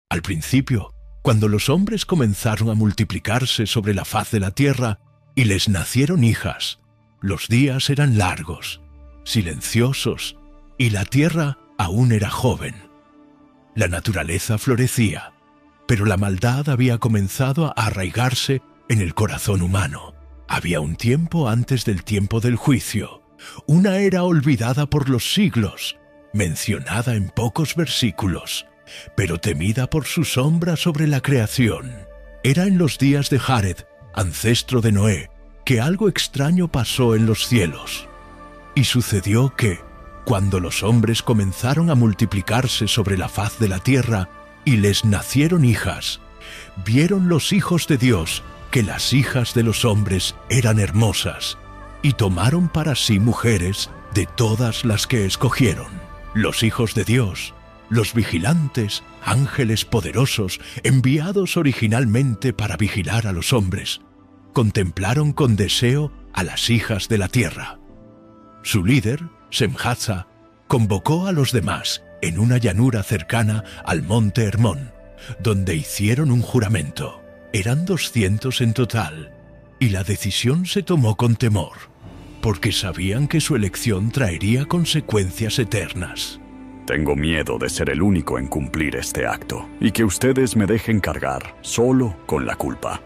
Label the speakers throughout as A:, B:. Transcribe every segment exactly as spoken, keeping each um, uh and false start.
A: Al principio, cuando los hombres comenzaron a multiplicarse sobre la faz de la tierra y les nacieron hijas, los días eran largos, silenciosos, y la tierra aún era joven. La naturaleza florecía, pero la maldad había comenzado a arraigarse en el corazón humano. Había un tiempo antes del tiempo del juicio, una era olvidada por los siglos, mencionada en pocos versículos, pero temida por su sombra sobre la creación. Era en los días de Jared, ancestro de Noé, que algo extraño pasó en los cielos. Y sucedió que, cuando los hombres comenzaron a multiplicarse sobre la faz de la tierra y les nacieron hijas, vieron los hijos de Dios que las hijas de los hombres eran hermosas, y tomaron para sí mujeres de todas las que escogieron. Los hijos de Dios, los vigilantes, ángeles poderosos, enviados originalmente para vigilar a los hombres, contemplaron con deseo a las hijas de la tierra. Su líder, Semjatza, convocó a los demás en una llanura cercana al monte Hermón, donde hicieron un juramento. Eran doscientos en total, y la decisión se tomó con temor, porque sabían que su elección traería consecuencias eternas.
B: Tengo miedo de ser el único en cumplir este acto, y que ustedes me dejen cargar solo con la culpa.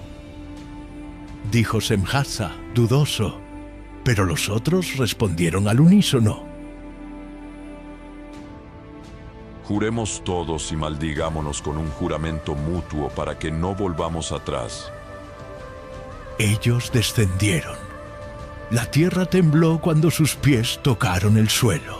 A: Dijo Semjatza, dudoso, pero los otros respondieron al unísono.
C: Juremos todos y maldigámonos con un juramento mutuo para que no volvamos atrás.
A: Ellos descendieron. La tierra tembló cuando sus pies tocaron el suelo.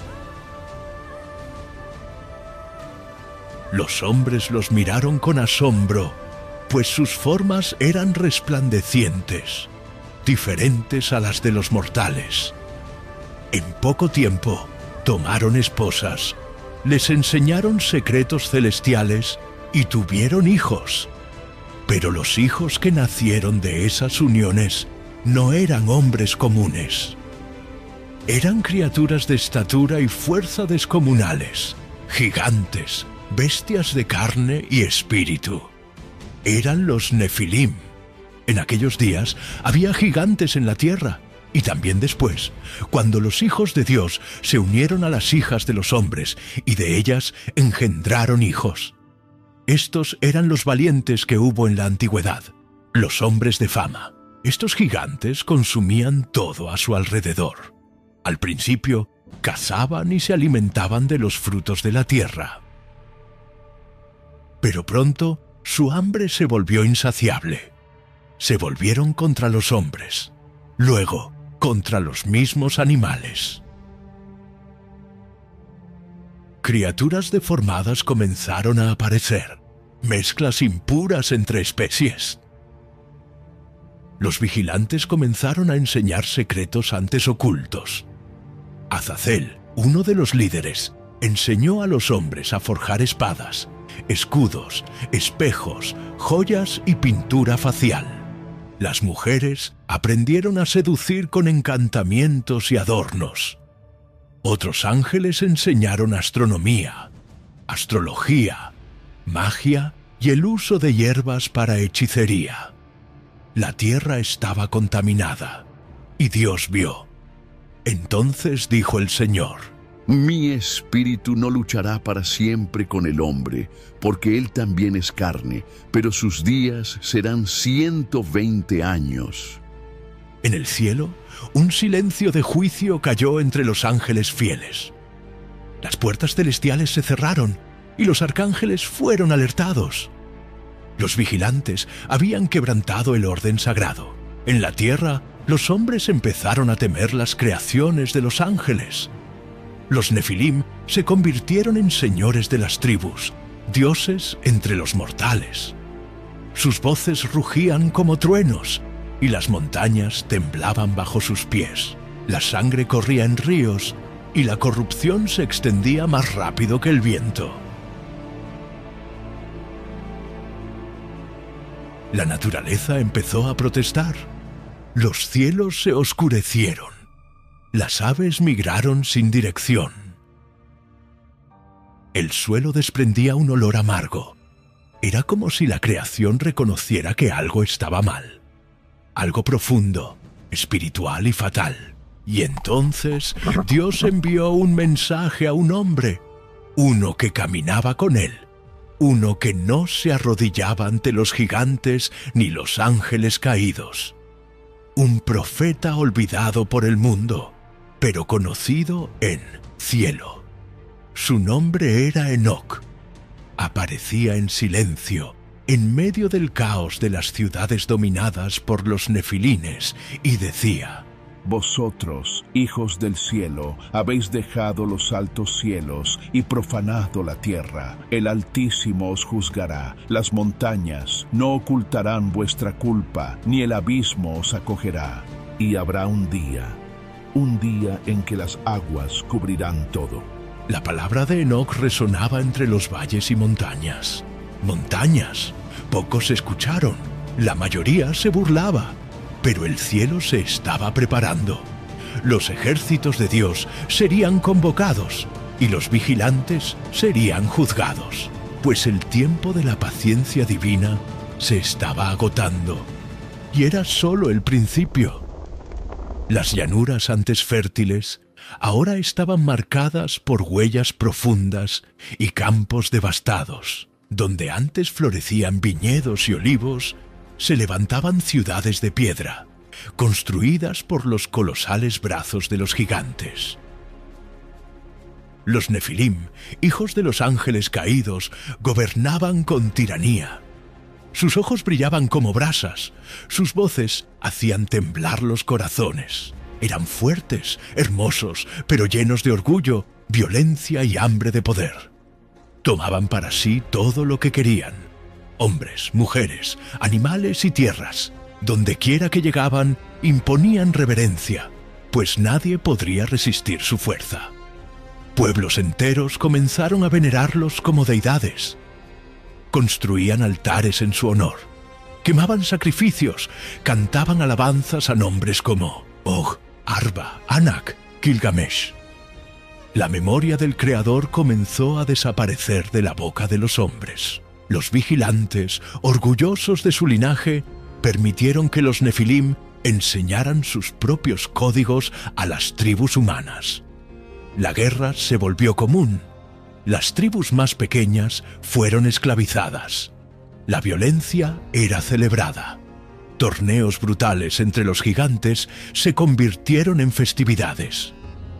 A: Los hombres los miraron con asombro, pues sus formas eran resplandecientes, diferentes a las de los mortales. En poco tiempo, tomaron esposas, les enseñaron secretos celestiales y tuvieron hijos. Pero los hijos que nacieron de esas uniones no eran hombres comunes. Eran criaturas de estatura y fuerza descomunales, gigantes, bestias de carne y espíritu. Eran los Nefilim. En aquellos días había gigantes en la tierra, y también después, cuando los hijos de Dios se unieron a las hijas de los hombres, y de ellas engendraron hijos. Estos eran los valientes que hubo en la antigüedad, los hombres de fama. Estos gigantes consumían todo a su alrededor. Al principio, cazaban y se alimentaban de los frutos de la tierra. Pero pronto, su hambre se volvió insaciable. Se volvieron contra los hombres, luego contra los mismos animales. Criaturas deformadas comenzaron a aparecer, mezclas impuras entre especies. Los vigilantes comenzaron a enseñar secretos antes ocultos. Azazel, uno de los líderes, enseñó a los hombres a forjar espadas, escudos, espejos, joyas y pintura facial. Las mujeres aprendieron a seducir con encantamientos y adornos. Otros ángeles enseñaron astronomía, astrología, magia y el uso de hierbas para hechicería. La tierra estaba contaminada, y Dios vio. Entonces dijo el Señor:
D: Mi espíritu no luchará para siempre con el hombre, porque él también es carne, pero sus días serán ciento veinte años.
A: En el cielo, un silencio de juicio cayó entre los ángeles fieles. Las puertas celestiales se cerraron y los arcángeles fueron alertados. Los vigilantes habían quebrantado el orden sagrado. En la tierra, los hombres empezaron a temer las creaciones de los ángeles. Los Nefilim se convirtieron en señores de las tribus, dioses entre los mortales. Sus voces rugían como truenos, y las montañas temblaban bajo sus pies. La sangre corría en ríos, y la corrupción se extendía más rápido que el viento. La naturaleza empezó a protestar. Los cielos se oscurecieron. Las aves migraron sin dirección. El suelo desprendía un olor amargo. Era como si la creación reconociera que algo estaba mal. Algo profundo, espiritual y fatal. Y entonces Dios envió un mensaje a un hombre, uno que caminaba con él, uno que no se arrodillaba ante los gigantes ni los ángeles caídos. Un profeta olvidado por el mundo, pero conocido en cielo. Su nombre era Enoc. Aparecía en silencio, en medio del caos de las ciudades dominadas por los nefilines, y decía:
E: Vosotros, hijos del cielo, habéis dejado los altos cielos y profanado la tierra. El Altísimo os juzgará. Las montañas no ocultarán vuestra culpa, ni el abismo os acogerá. Y habrá un día, un día en que las aguas cubrirán todo.
A: La palabra de Enoc resonaba entre los valles y montañas. Montañas. Pocos escucharon. La mayoría se burlaba. Pero el cielo se estaba preparando. Los ejércitos de Dios serían convocados y los vigilantes serían juzgados, pues el tiempo de la paciencia divina se estaba agotando y era solo el principio. Las llanuras antes fértiles ahora estaban marcadas por huellas profundas y campos devastados. Donde antes florecían viñedos y olivos, se levantaban ciudades de piedra, construidas por los colosales brazos de los gigantes. Los Nefilim, hijos de los ángeles caídos, gobernaban con tiranía. Sus ojos brillaban como brasas, sus voces hacían temblar los corazones. Eran fuertes, hermosos, pero llenos de orgullo, violencia y hambre de poder. Tomaban para sí todo lo que querían. Hombres, mujeres, animales y tierras. Donde quiera que llegaban, imponían reverencia, pues nadie podría resistir su fuerza. Pueblos enteros comenzaron a venerarlos como deidades. Construían altares en su honor, quemaban sacrificios, cantaban alabanzas a nombres como Og, Arba, Anak, Gilgamesh. La memoria del Creador comenzó a desaparecer de la boca de los hombres. Los vigilantes, orgullosos de su linaje, permitieron que los Nefilim enseñaran sus propios códigos a las tribus humanas. La guerra se volvió común. Las tribus más pequeñas fueron esclavizadas. La violencia era celebrada. Torneos brutales entre los gigantes se convirtieron en festividades.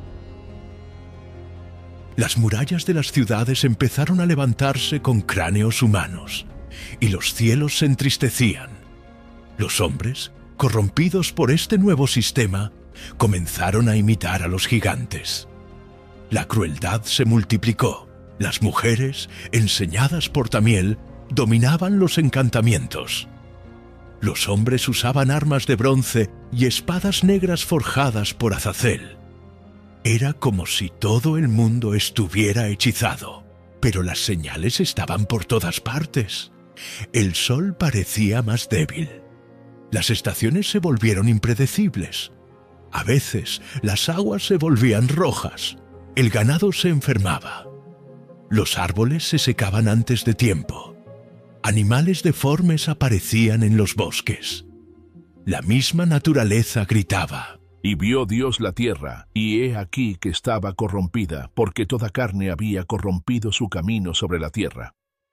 A: Las murallas de las ciudades empezaron a levantarse con cráneos humanos, y los cielos se entristecían. Los hombres, corrompidos por este nuevo sistema, comenzaron a imitar a los gigantes. La crueldad se multiplicó. Las mujeres, enseñadas por Tamiel, dominaban los encantamientos. Los hombres usaban armas de bronce y espadas negras forjadas por Azazel. Era como si todo el mundo estuviera hechizado, pero las señales estaban por todas partes. El sol parecía más débil. Las estaciones se volvieron impredecibles. A veces las aguas se volvían rojas. El ganado se enfermaba. Los árboles se secaban antes de tiempo. Animales deformes aparecían en los bosques. La misma naturaleza gritaba.
E: Y vio Dios la tierra, y he aquí que estaba corrompida, porque toda carne había corrompido su camino sobre la tierra.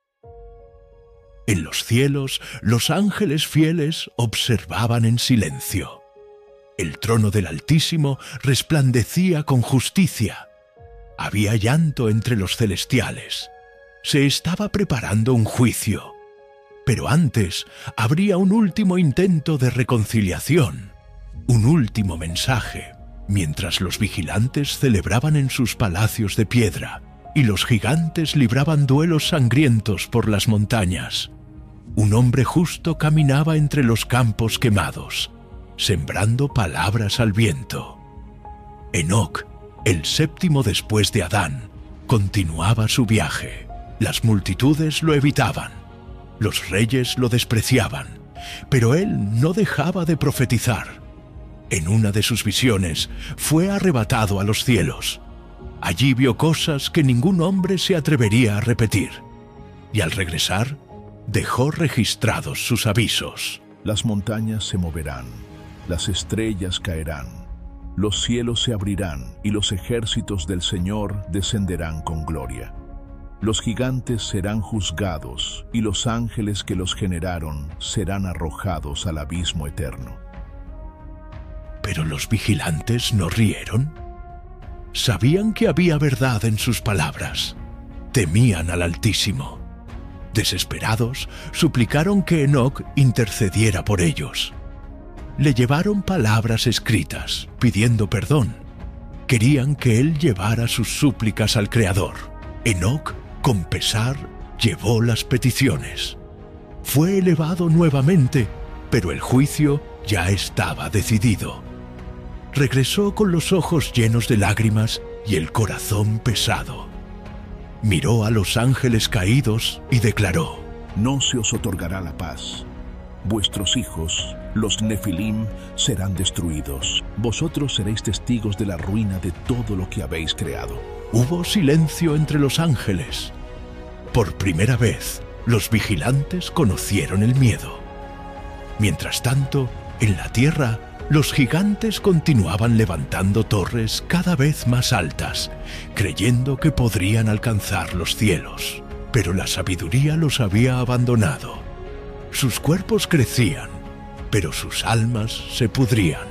A: En los cielos, los ángeles fieles observaban en silencio. El trono del Altísimo resplandecía con justicia. Había llanto entre los celestiales. Se estaba preparando un juicio. Pero antes habría un último intento de reconciliación. Un último mensaje, mientras los vigilantes celebraban en sus palacios de piedra y los gigantes libraban duelos sangrientos por las montañas. Un hombre justo caminaba entre los campos quemados, sembrando palabras al viento. Enoc, el séptimo después de Adán, continuaba su viaje. Las multitudes lo evitaban, los reyes lo despreciaban, pero él no dejaba de profetizar. En una de sus visiones fue arrebatado a los cielos. Allí vio cosas que ningún hombre se atrevería a repetir. Y al regresar, dejó registrados sus avisos.
E: Las montañas se moverán, las estrellas caerán, los cielos se abrirán y los ejércitos del Señor descenderán con gloria. Los gigantes serán juzgados y los ángeles que los generaron serán arrojados al abismo eterno.
A: Pero los vigilantes no rieron. Sabían que había verdad en sus palabras. Temían al Altísimo. Desesperados, suplicaron que Enoc intercediera por ellos. Le llevaron palabras escritas, pidiendo perdón. Querían que él llevara sus súplicas al Creador. Enoc, con pesar, llevó las peticiones. Fue elevado nuevamente, pero el juicio ya estaba decidido. Regresó con los ojos llenos de lágrimas y el corazón pesado. Miró a los ángeles caídos y declaró:
E: No se os otorgará la paz. Vuestros hijos, los Nefilim, serán destruidos. Vosotros seréis testigos de la ruina de todo lo que habéis creado.
A: Hubo silencio entre los ángeles. Por primera vez, los vigilantes conocieron el miedo. Mientras tanto, en la tierra, los gigantes continuaban levantando torres cada vez más altas, creyendo que podrían alcanzar los cielos. Pero la sabiduría los había abandonado. Sus cuerpos crecían, pero sus almas se pudrían.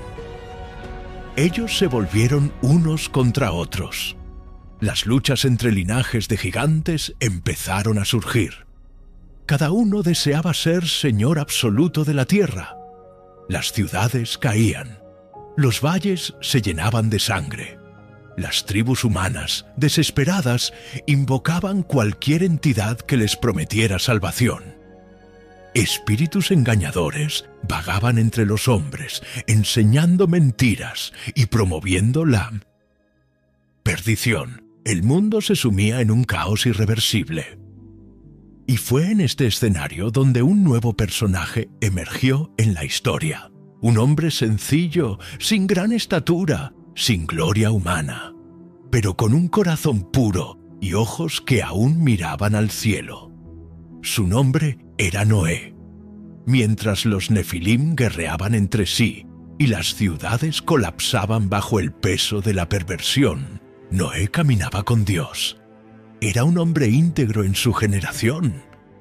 A: Ellos se volvieron unos contra otros. Las luchas entre linajes de gigantes empezaron a surgir. Cada uno deseaba ser señor absoluto de la tierra. Las ciudades caían. Los valles se llenaban de sangre. Las tribus humanas, desesperadas, invocaban cualquier entidad que les prometiera salvación. Espíritus engañadores vagaban entre los hombres, enseñando mentiras y promoviendo la perdición. El mundo se sumía en un caos irreversible. Y fue en este escenario donde un nuevo personaje emergió en la historia. Un hombre sencillo, sin gran estatura, sin gloria humana, pero con un corazón puro y ojos que aún miraban al cielo. Su nombre era Noé. Mientras los Nefilim guerreaban entre sí y las ciudades colapsaban bajo el peso de la perversión, Noé caminaba con Dios. Era un hombre íntegro en su generación.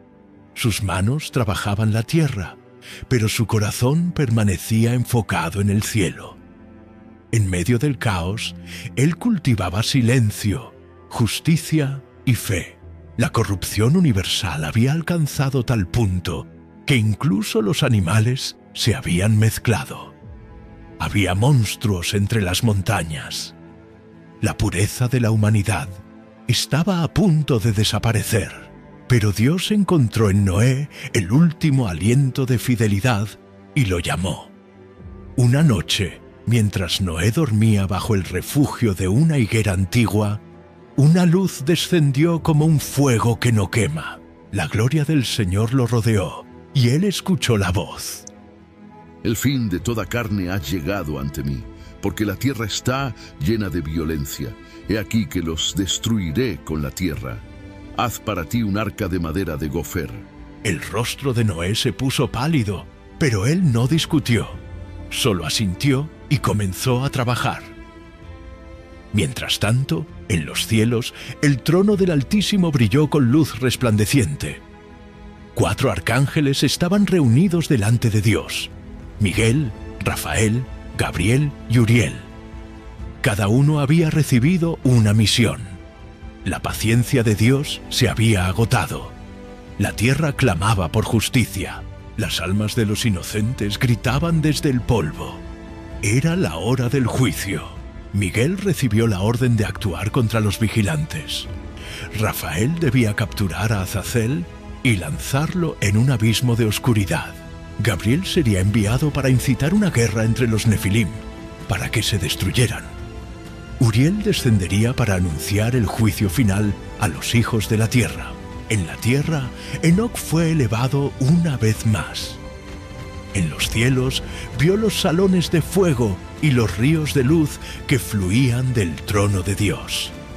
A: Sus manos trabajaban la tierra, pero su corazón permanecía enfocado en el cielo. En medio del caos, él cultivaba silencio, justicia y fe. La corrupción universal había alcanzado tal punto que incluso los animales se habían mezclado. Había monstruos entre las montañas. La pureza de la humanidad estaba a punto de desaparecer, pero Dios encontró en Noé el último aliento de fidelidad y lo llamó. Una noche, mientras Noé dormía bajo el refugio de una higuera antigua, una luz descendió como un fuego que no quema. La gloria del Señor lo rodeó y él escuchó la voz.
D: El fin de toda carne ha llegado ante mí, porque la tierra está llena de violencia. He aquí que los destruiré con la tierra. Haz para ti un arca de madera de gofer.
A: El rostro de Noé se puso pálido, pero él no discutió. Solo asintió y comenzó a trabajar. Mientras tanto, en los cielos, el trono del Altísimo brilló con luz resplandeciente. Cuatro arcángeles estaban reunidos delante de Dios: Miguel, Rafael, Gabriel y Uriel. Cada uno había recibido una misión. La paciencia de Dios se había agotado. La tierra clamaba por justicia. Las almas de los inocentes gritaban desde el polvo. Era la hora del juicio. Miguel recibió la orden de actuar contra los vigilantes. Rafael debía capturar a Azazel y lanzarlo en un abismo de oscuridad. Gabriel sería enviado para incitar una guerra entre los Nefilim, para que se destruyeran. Uriel descendería para anunciar el juicio final a los hijos de la tierra. En la tierra, Enoc fue elevado una vez más. En los cielos, vio los salones de fuego y los ríos de luz que fluían del trono de Dios.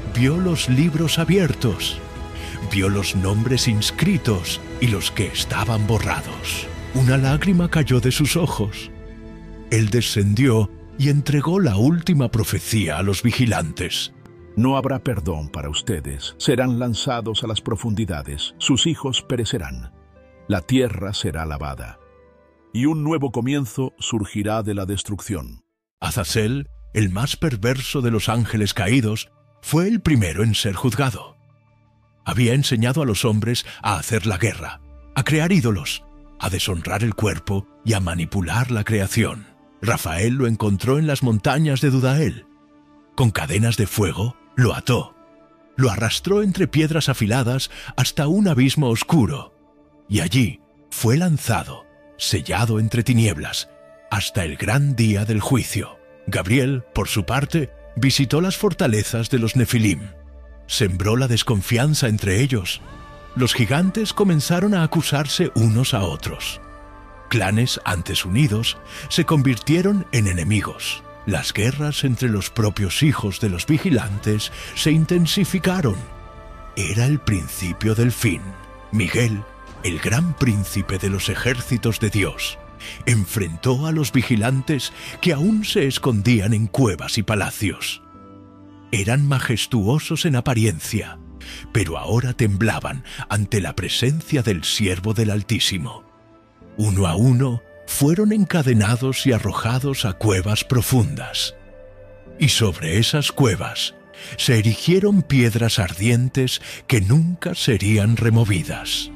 A: vio los libros abiertos, vio los nombres inscritos y los que estaban borrados. Una lágrima cayó de sus ojos. Él descendió y entregó la última profecía a los vigilantes.
E: No habrá perdón para ustedes. Serán lanzados a las profundidades. Sus hijos perecerán. La tierra será lavada. Y un nuevo comienzo surgirá de la destrucción.
A: Azazel, el más perverso de los ángeles caídos, fue el primero en ser juzgado. Había enseñado a los hombres a hacer la guerra, a crear ídolos, a deshonrar el cuerpo y a manipular la creación. Rafael lo encontró en las montañas de Dudael. Con cadenas de fuego lo ató, lo arrastró entre piedras afiladas hasta un abismo oscuro, y allí fue lanzado, sellado entre tinieblas, hasta el gran día del juicio. Gabriel, por su parte, visitó las fortalezas de los Nefilim. Sembró la desconfianza entre ellos. Los gigantes comenzaron a acusarse unos a otros. Clanes antes unidos se convirtieron en enemigos. Las guerras entre los propios hijos de los vigilantes se intensificaron. Era el principio del fin. Miguel, el gran príncipe de los ejércitos de Dios, enfrentó a los vigilantes que aún se escondían en cuevas y palacios. Eran majestuosos en apariencia, pero ahora temblaban ante la presencia del siervo del Altísimo. Uno a uno fueron encadenados y arrojados a cuevas profundas. Y sobre esas cuevas se erigieron piedras ardientes que nunca serían removidas.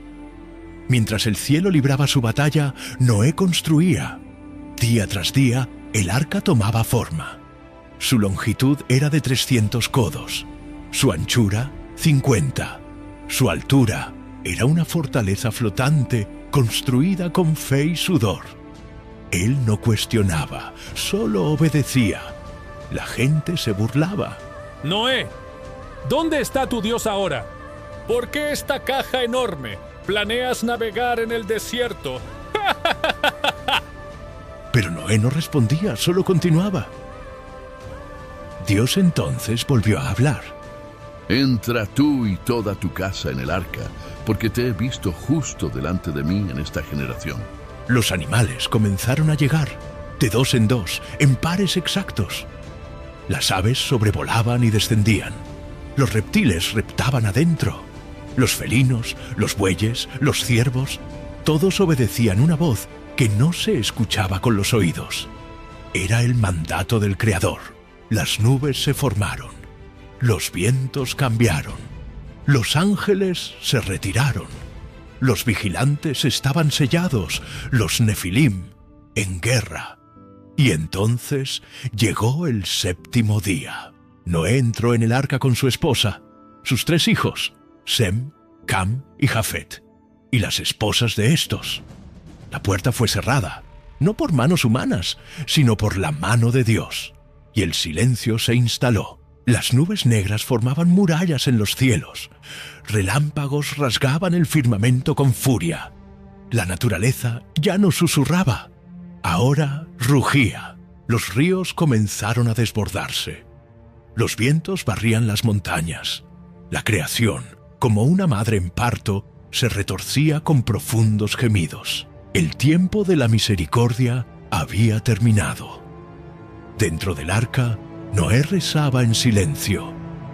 A: Mientras el cielo libraba su batalla, Noé construía. Día tras día, el arca tomaba forma. Su longitud era de trescientos codos, su anchura, cincuenta. Su altura era una fortaleza flotante construida con fe y sudor. Él no cuestionaba, solo obedecía. La gente se burlaba.
F: Noé, ¿dónde está tu Dios ahora? ¿Por qué esta caja enorme? ¿Planeas navegar en el desierto?
A: Pero Noé no respondía, solo continuaba. Dios entonces volvió a hablar.
D: Entra tú y toda tu casa en el arca, porque te he visto justo delante de mí en esta generación.
A: Los animales comenzaron a llegar, de dos en dos, en pares exactos. Las aves sobrevolaban y descendían. Los reptiles reptaban adentro. Los felinos, los bueyes, los ciervos, todos obedecían una voz que no se escuchaba con los oídos. Era el mandato del Creador. Las nubes se formaron. Los vientos cambiaron. Los ángeles se retiraron. Los vigilantes estaban sellados, los Nefilim en guerra. Y entonces llegó el séptimo día. Noé entró en el arca con su esposa, sus tres hijos, Sem, Cam y Jafet, y las esposas de estos. La puerta fue cerrada, no por manos humanas, sino por la mano de Dios, y el silencio se instaló. Las nubes negras formaban murallas en los cielos. Relámpagos rasgaban el firmamento con furia. La naturaleza ya no susurraba. Ahora rugía. Los ríos comenzaron a desbordarse. Los vientos barrían las montañas. La creación, como una madre en parto, se retorcía con profundos gemidos. El tiempo de la misericordia había terminado. Dentro del arca, Noé rezaba en silencio.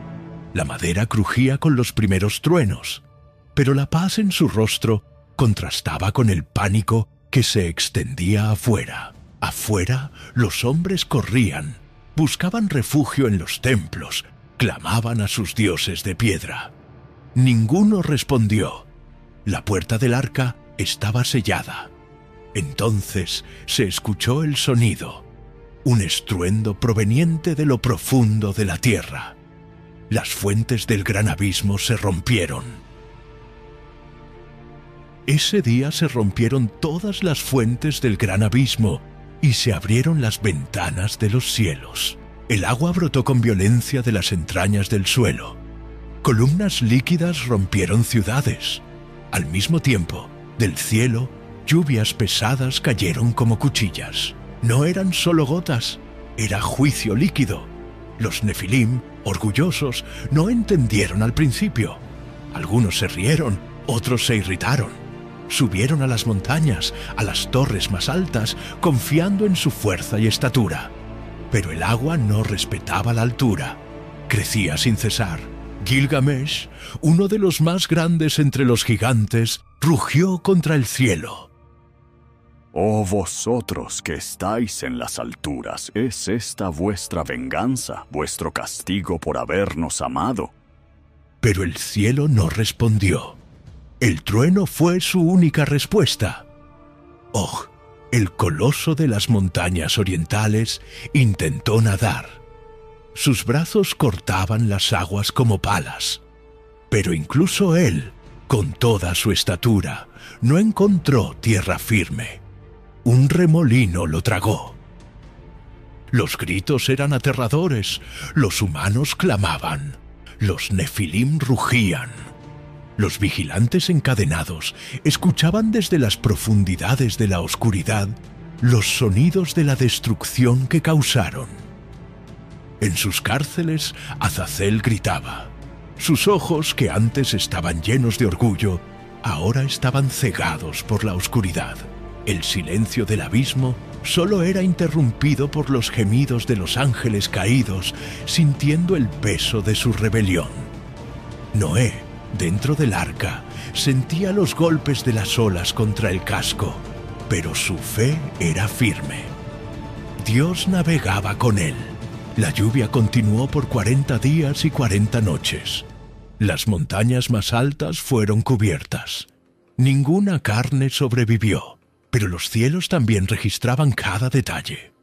A: La madera crujía con los primeros truenos, pero la paz en su rostro contrastaba con el pánico que se extendía afuera. Afuera, los hombres corrían, buscaban refugio en los templos, clamaban a sus dioses de piedra. Ninguno respondió. La puerta del arca estaba sellada. Entonces se escuchó el sonido, un estruendo proveniente de lo profundo de la tierra. Las fuentes del gran abismo se rompieron. Ese día se rompieron todas las fuentes del gran abismo y se abrieron las ventanas de los cielos. El agua brotó con violencia de las entrañas del suelo. Columnas líquidas rompieron ciudades. Al mismo tiempo, del cielo, lluvias pesadas cayeron como cuchillas. No eran solo gotas, era juicio líquido. Los Nefilim, orgullosos, no entendieron al principio. Algunos se rieron, otros se irritaron. Subieron a las montañas, a las torres más altas, confiando en su fuerza y estatura. Pero el agua no respetaba la altura. Crecía sin cesar. Gilgamesh, uno de los más grandes entre los gigantes, rugió contra el cielo.
B: Oh vosotros que estáis en las alturas, ¿es esta vuestra venganza, vuestro castigo por habernos amado?
A: Pero el cielo no respondió. El trueno fue su única respuesta. Og, el coloso de las montañas orientales, intentó nadar. Sus brazos cortaban las aguas como palas. Pero incluso él, con toda su estatura, no encontró tierra firme. Un remolino lo tragó. Los gritos eran aterradores, los humanos clamaban, los nefilim rugían. Los vigilantes encadenados escuchaban desde las profundidades de la oscuridad los sonidos de la destrucción que causaron. En sus cárceles, Azazel gritaba. Sus ojos, que antes estaban llenos de orgullo, ahora estaban cegados por la oscuridad. El silencio del abismo solo era interrumpido por los gemidos de los ángeles caídos, sintiendo el peso de su rebelión. Noé, dentro del arca, sentía los golpes de las olas contra el casco, pero su fe era firme. Dios navegaba con él. La lluvia continuó por cuarenta días y cuarenta noches. Las montañas más altas fueron cubiertas. Ninguna carne sobrevivió, pero los cielos también registraban cada detalle.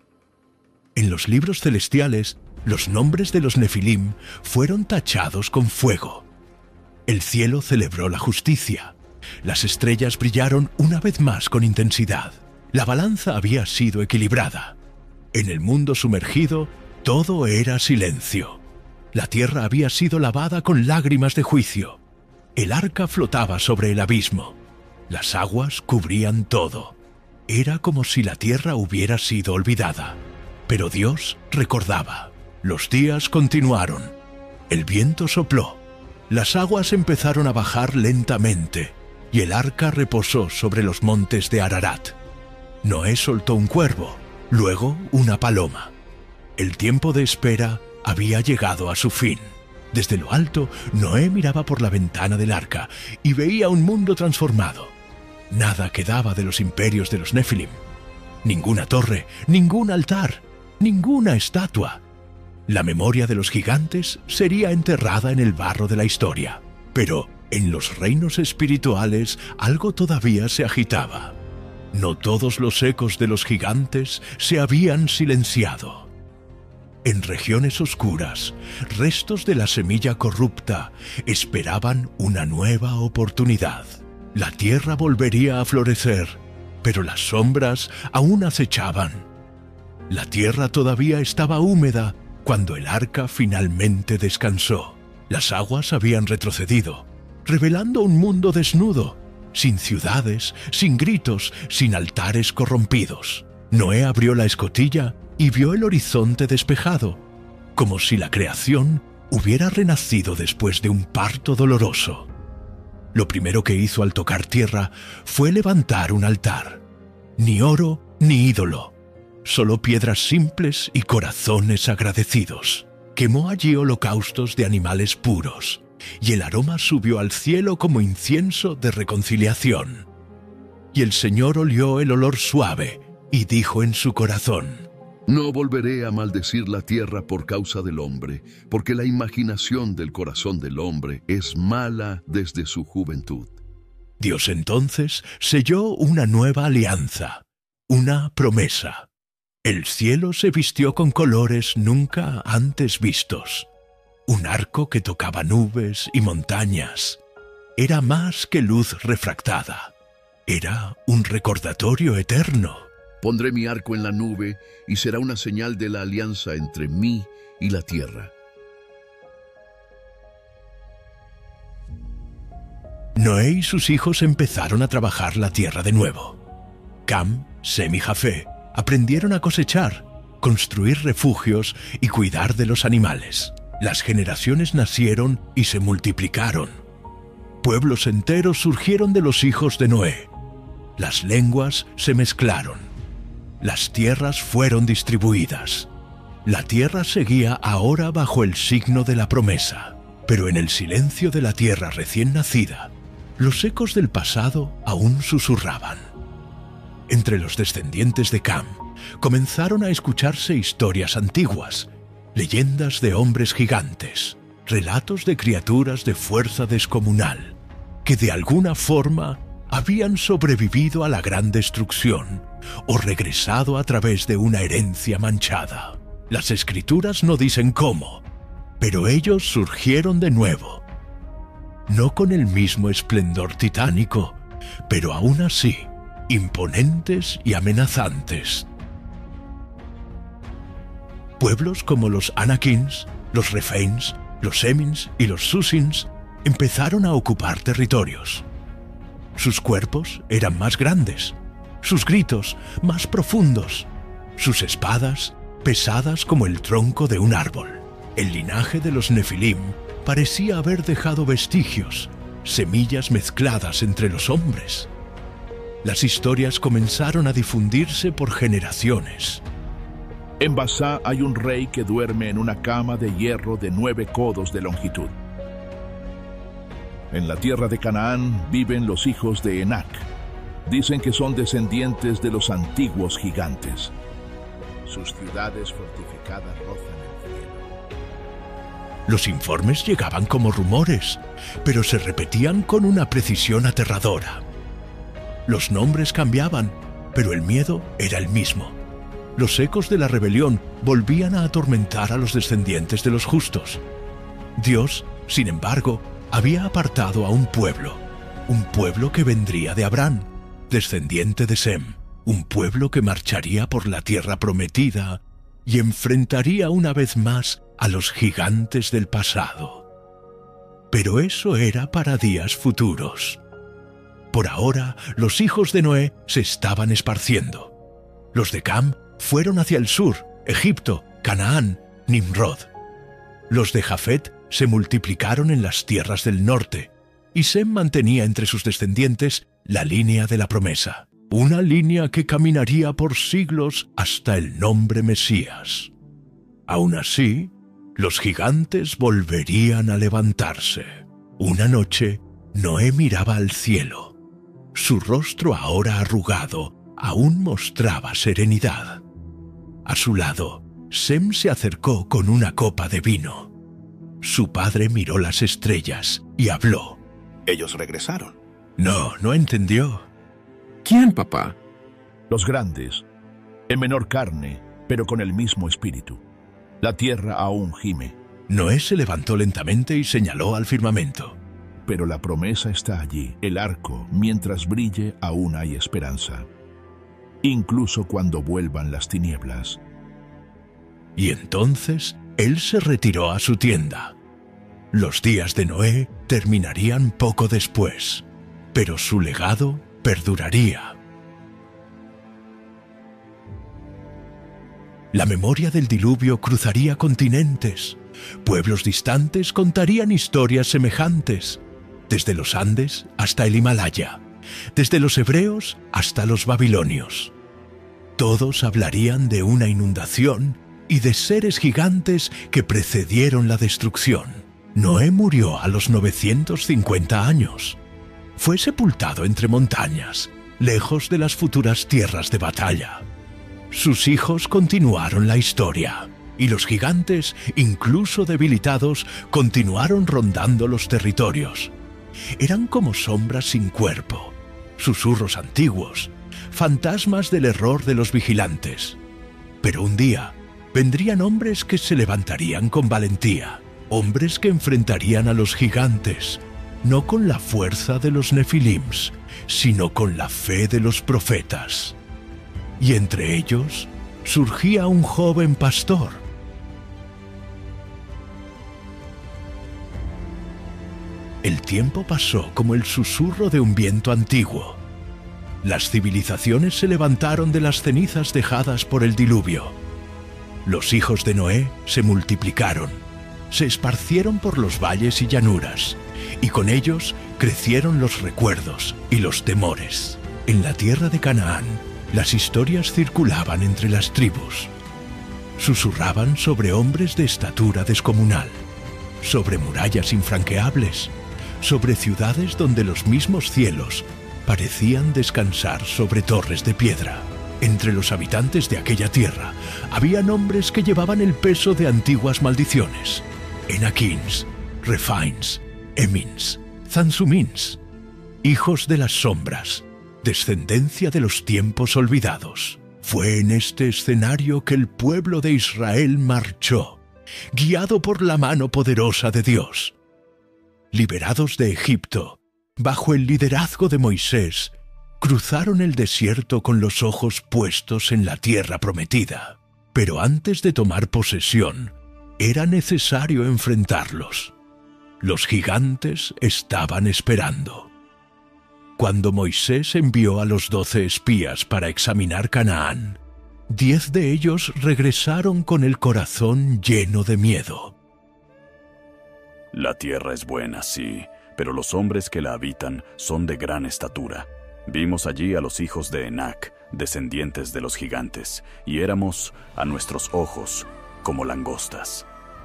A: En los libros celestiales, los nombres de los Nefilim fueron tachados con fuego. El cielo celebró la justicia. Las estrellas brillaron una vez más con intensidad. La balanza había sido equilibrada. En el mundo sumergido, todo era silencio. La tierra había sido lavada con lágrimas de juicio. El arca flotaba sobre el abismo. Las aguas cubrían todo. Era como si la tierra hubiera sido olvidada. Pero Dios recordaba. Los días continuaron. El viento sopló. Las aguas empezaron a bajar lentamente y el arca reposó sobre los montes de Ararat. Noé soltó un cuervo, luego una paloma. El tiempo de espera había llegado a su fin. Desde lo alto, Noé miraba por la ventana del arca y veía un mundo transformado. Nada quedaba de los imperios de los Nefilim. Ninguna torre, ningún altar, ninguna estatua. La memoria de los gigantes sería enterrada en el barro de la historia. Pero en los reinos espirituales algo todavía se agitaba. No todos los ecos de los gigantes se habían silenciado. En regiones oscuras, restos de la semilla corrupta esperaban una nueva oportunidad. La tierra volvería a florecer, pero las sombras aún acechaban. La tierra todavía estaba húmeda cuando el arca finalmente descansó. Las aguas habían retrocedido, revelando un mundo desnudo, sin ciudades, sin gritos, sin altares corrompidos. Noé abrió la escotilla y vio el horizonte despejado, como si la creación hubiera renacido después de un parto doloroso. Lo primero que hizo al tocar tierra fue levantar un altar. Ni oro ni ídolo, solo piedras simples y corazones agradecidos. Quemó allí holocaustos de animales puros, y el aroma subió al cielo como incienso de reconciliación. Y el Señor olió el olor suave y dijo en su corazón:
D: No volveré a maldecir la tierra por causa del hombre, porque la imaginación del corazón del hombre es mala desde su juventud.
A: Dios entonces selló una nueva alianza, una promesa. El cielo se vistió con colores nunca antes vistos. Un arco que tocaba nubes y montañas. Era más que luz refractada. Era un recordatorio eterno.
D: Pondré mi arco en la nube y será una señal de la alianza entre mí y la tierra.
A: Noé y sus hijos empezaron a trabajar la tierra de nuevo. Cam, Sem y Jafé aprendieron a cosechar construir refugios y cuidar de los animales. Las generaciones nacieron y se multiplicaron. Pueblos enteros surgieron de los hijos de Noé. Las lenguas se mezclaron. Las tierras fueron distribuidas. La tierra seguía ahora bajo el signo de la promesa, pero en el silencio de la tierra recién nacida, los ecos del pasado aún susurraban. Entre los descendientes de Cam comenzaron a escucharse historias antiguas, leyendas de hombres gigantes, relatos de criaturas de fuerza descomunal, que de alguna forma habían sobrevivido a la gran destrucción o regresado a través de una herencia manchada. Las escrituras no dicen cómo, pero ellos surgieron de nuevo. No con el mismo esplendor titánico, pero aún así, imponentes y amenazantes. Pueblos como los Anakins, los Rephains, los Emins y los Susins empezaron a ocupar territorios. Sus cuerpos eran más grandes, sus gritos más profundos, sus espadas pesadas como el tronco de un árbol. El linaje de los Nefilim parecía haber dejado vestigios, semillas mezcladas entre los hombres. Las historias comenzaron a difundirse por generaciones.
E: En Basá hay un rey que duerme en una cama de hierro de nueve codos de longitud. En la tierra de Canaán viven los hijos de Enac. Dicen que son descendientes de los antiguos gigantes. Sus ciudades fortificadas rozan el cielo.
A: Los informes llegaban como rumores, pero se repetían con una precisión aterradora. Los nombres cambiaban, pero el miedo era el mismo. Los ecos de la rebelión volvían a atormentar a los descendientes de los justos. Dios, sin embargo, había apartado a un pueblo, un pueblo que vendría de Abraham, descendiente de Sem, un pueblo que marcharía por la tierra prometida y enfrentaría una vez más a los gigantes del pasado. Pero eso era para días futuros. Por ahora, los hijos de Noé se estaban esparciendo. Los de Cam fueron hacia el sur, Egipto, Canaán, Nimrod. Los de Jafet se multiplicaron en las tierras del norte, y Sem mantenía entre sus descendientes la línea de la promesa, una línea que caminaría por siglos hasta el nombre Mesías. Aún así, los gigantes volverían a levantarse. Una noche, Noé miraba al cielo. Su rostro ahora arrugado aún mostraba serenidad. A su lado, Sem se acercó con una copa de vino. Su padre miró las estrellas y habló.
G: Ellos regresaron.
A: No, no entendió.
G: ¿Quién, papá?
E: Los grandes, en menor carne, pero con el mismo espíritu. La tierra aún gime.
A: Noé se levantó lentamente y señaló al firmamento.
E: Pero la promesa está allí, el arco, mientras brille aún hay esperanza. Incluso cuando vuelvan las tinieblas.
A: Y entonces él se retiró a su tienda. Los días de Noé terminarían poco después, pero su legado perduraría. La memoria del diluvio cruzaría continentes. Pueblos distantes contarían historias semejantes, desde los Andes hasta el Himalaya, desde los hebreos hasta los babilonios. Todos hablarían de una inundación y de seres gigantes que precedieron la destrucción. Noé murió a los novecientos cincuenta años. Fue sepultado entre montañas, lejos de las futuras tierras de batalla. Sus hijos continuaron la historia, y los gigantes, incluso debilitados, continuaron rondando los territorios. Eran como sombras sin cuerpo, susurros antiguos, fantasmas del error de los vigilantes. Pero un día vendrían hombres que se levantarían con valentía, hombres que enfrentarían a los gigantes, no con la fuerza de los Nefilims, sino con la fe de los profetas. Y entre ellos surgía un joven pastor. El tiempo pasó como el susurro de un viento antiguo. Las civilizaciones se levantaron de las cenizas dejadas por el diluvio. Los hijos de Noé se multiplicaron, se esparcieron por los valles y llanuras, y con ellos crecieron los recuerdos y los temores. En la tierra de Canaán, las historias circulaban entre las tribus. Susurraban sobre hombres de estatura descomunal, sobre murallas infranqueables, sobre ciudades donde los mismos cielos parecían descansar sobre torres de piedra. Entre los habitantes de aquella tierra había nombres que llevaban el peso de antiguas maldiciones: Enakins, Refains, Emins, Zansumins, hijos de las sombras, descendencia de los tiempos olvidados. Fue en este escenario que el pueblo de Israel marchó, guiado por la mano poderosa de Dios. Liberados de Egipto, bajo el liderazgo de Moisés, cruzaron el desierto con los ojos puestos en la tierra prometida. Pero antes de tomar posesión, era necesario enfrentarlos. Los gigantes estaban esperando. Cuando Moisés envió a los doce espías para examinar Canaán, diez de ellos regresaron con el corazón lleno de miedo.
B: La tierra es buena, sí, pero los hombres que la habitan son de gran estatura. Vimos allí a los hijos de Enac, descendientes de los gigantes, y éramos, a nuestros ojos, como langostas.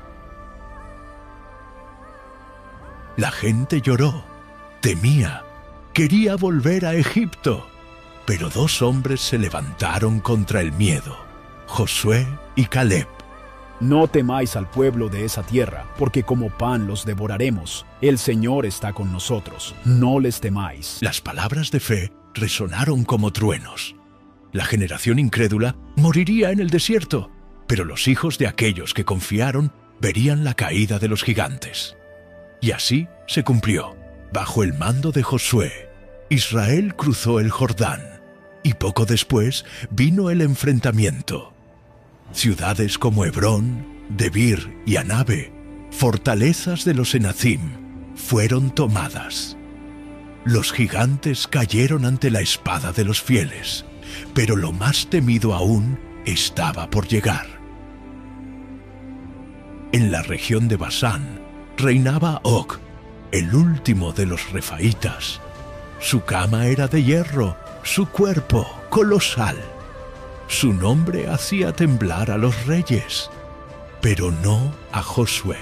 A: La gente lloró, temía, quería volver a Egipto. Pero dos hombres se levantaron contra el miedo, Josué y Caleb.
H: No temáis al pueblo de esa tierra, porque como pan los devoraremos. El Señor está con nosotros, no les temáis.
A: Las palabras de fe resonaron como truenos. La generación incrédula moriría en el desierto, pero los hijos de aquellos que confiaron verían la caída de los gigantes. Y así se cumplió. Bajo el mando de Josué, Israel cruzó el Jordán, y poco después vino el enfrentamiento. Ciudades como Hebrón, Debir y Anabe, fortalezas de los Enacim, fueron tomadas. Los gigantes cayeron ante la espada de los fieles, pero lo más temido aún estaba por llegar. En la región de Basán reinaba Og, el último de los refaitas. Su cama era de hierro, su cuerpo colosal. Su nombre hacía temblar a los reyes, pero no a Josué.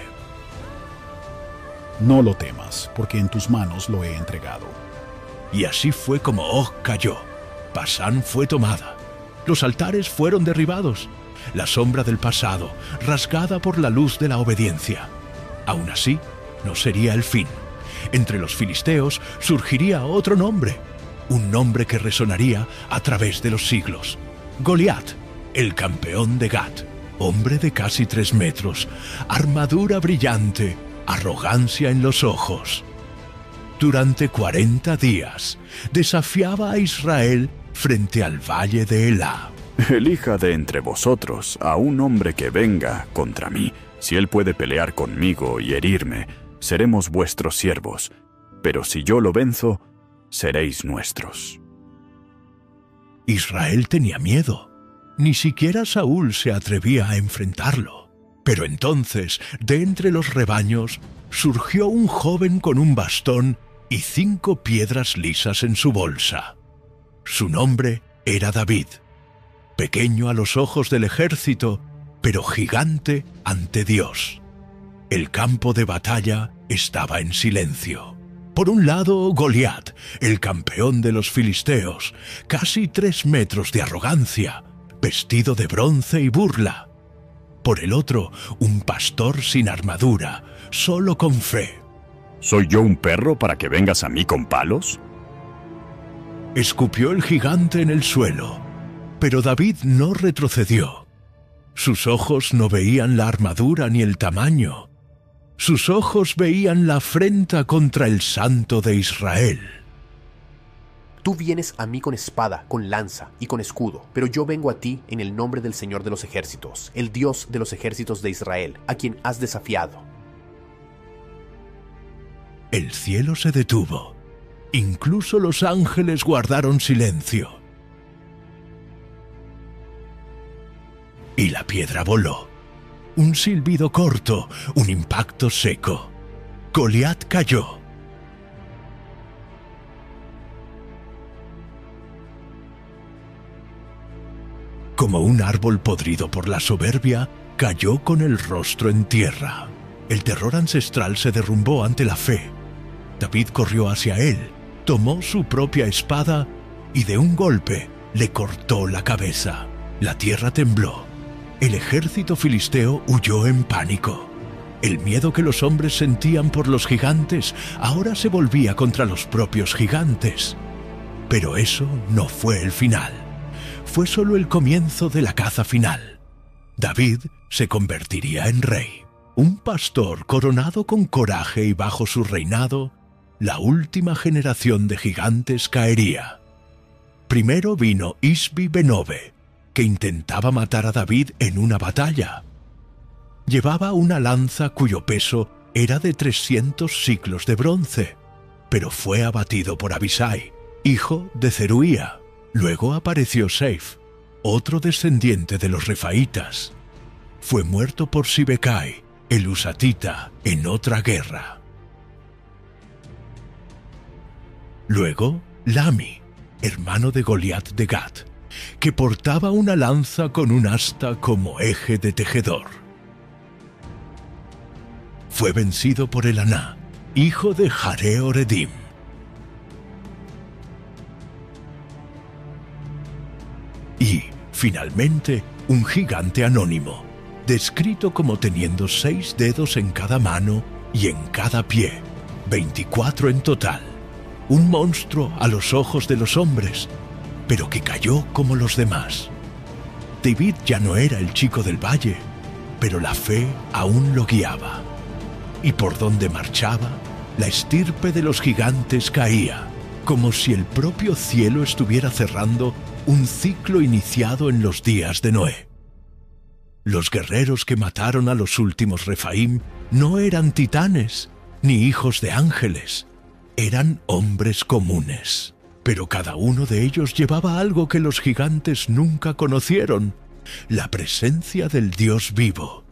H: No lo temas, porque en tus manos lo he entregado.
A: Y así fue como Og cayó. Basán fue tomada. Los altares fueron derribados. La sombra del pasado, rasgada por la luz de la obediencia. Aún así, no sería el fin. Entre los filisteos surgiría otro nombre, un nombre que resonaría a través de los siglos. Goliat, el campeón de Gat, hombre de casi tres metros, armadura brillante, arrogancia en los ojos. Durante cuarenta días desafiaba a Israel frente al valle de Elá.
B: Elija de entre vosotros a un hombre que venga contra mí. Si él puede pelear conmigo y herirme, seremos vuestros siervos, pero si yo lo venzo, seréis nuestros.
A: Israel tenía miedo. Ni siquiera Saúl se atrevía a enfrentarlo. Pero entonces, de entre los rebaños, surgió un joven con un bastón y cinco piedras lisas en su bolsa. Su nombre era David, pequeño a los ojos del ejército, pero gigante ante Dios. El campo de batalla estaba en silencio. Por un lado, Goliat, el campeón de los filisteos, casi tres metros de arrogancia, vestido de bronce y burla. Por el otro, un pastor sin armadura, solo con fe.
B: ¿Soy yo un perro para que vengas a mí con palos?
A: Escupió el gigante en el suelo, pero David no retrocedió. Sus ojos no veían la armadura ni el tamaño. Sus ojos veían la afrenta contra el Santo de Israel.
I: Tú vienes a mí con espada, con lanza y con escudo, pero yo vengo a ti en el nombre del Señor de los ejércitos, el Dios de los ejércitos de Israel, a quien has desafiado.
A: El cielo se detuvo. Incluso los ángeles guardaron silencio. y la piedra voló. Un silbido corto, un impacto seco. Goliat cayó. Como un árbol podrido por la soberbia, cayó con el rostro en tierra. El terror ancestral se derrumbó ante la fe. David corrió hacia él, tomó su propia espada y de un golpe le cortó la cabeza. La tierra tembló. El ejército filisteo huyó en pánico. El miedo que los hombres sentían por los gigantes ahora se volvía contra los propios gigantes. Pero eso no fue el final. Fue solo el comienzo de la caza final. David se convertiría en rey. Un pastor coronado con coraje y bajo su reinado, la última generación de gigantes caería. Primero vino Isbi Benobe, que intentaba matar a David en una batalla. Llevaba una lanza cuyo peso era de trescientos siclos de bronce, pero fue abatido por Abisai, hijo de Zeruía. Luego apareció Seif, otro descendiente de los refaítas. Fue muerto por Sibecai, el husatita, en otra guerra. Luego, Lami, hermano de Goliat de Gat, que portaba una lanza con un asta como eje de tejedor. Fue vencido por Elaná, hijo de Jare-Oredim. Y, finalmente, un gigante anónimo, descrito como teniendo seis dedos en cada mano y en cada pie, veinticuatro en total. Un monstruo a los ojos de los hombres, pero que cayó como los demás. David ya no era el chico del valle, pero la fe aún lo guiaba. Y por donde marchaba, la estirpe de los gigantes caía, como si el propio cielo estuviera cerrando un ciclo iniciado en los días de Noé. Los guerreros que mataron a los últimos Refaim no eran titanes, ni hijos de ángeles. Eran hombres comunes, pero cada uno de ellos llevaba algo que los gigantes nunca conocieron, la presencia del Dios vivo.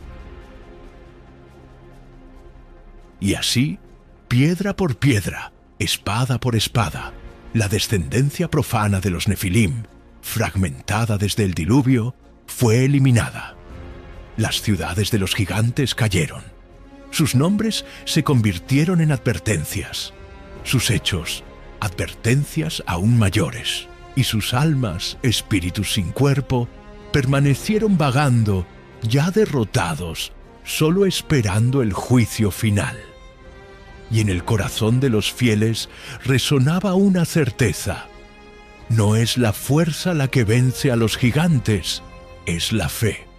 A: Y así, piedra por piedra, espada por espada, la descendencia profana de los Nefilim, fragmentada desde el diluvio, fue eliminada. Las ciudades de los gigantes cayeron. Sus nombres se convirtieron en advertencias, sus hechos, advertencias aún mayores, y sus almas, espíritus sin cuerpo, permanecieron vagando, ya derrotados, solo esperando el juicio final. Y en el corazón de los fieles resonaba una certeza: no es la fuerza la que vence a los gigantes, es la fe.